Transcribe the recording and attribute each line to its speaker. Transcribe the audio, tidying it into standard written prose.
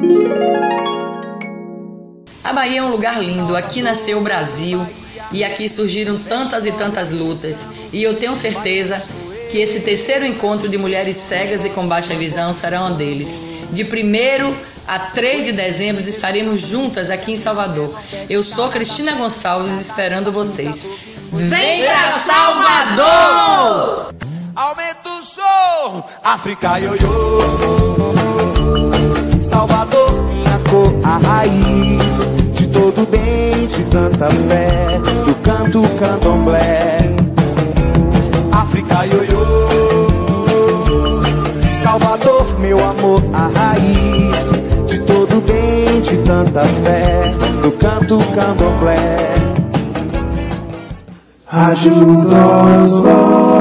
Speaker 1: A Bahia é um lugar lindo, aqui nasceu o Brasil e aqui surgiram tantas e tantas lutas. E eu tenho certeza que esse terceiro encontro de mulheres cegas e com baixa visão será um deles. De 1º a 3 de dezembro estaremos juntas aqui em Salvador. Eu sou Cristina Gonçalves esperando vocês. Vem pra Salvador!
Speaker 2: Aumenta o som, África ioiô. Salvador, minha cor, a raiz de todo bem, de tanta fé, do canto candomblé. África ioiô. Salvador, meu amor, a raiz de todo bem, de tanta fé, do canto candomblé.
Speaker 3: Ajuda os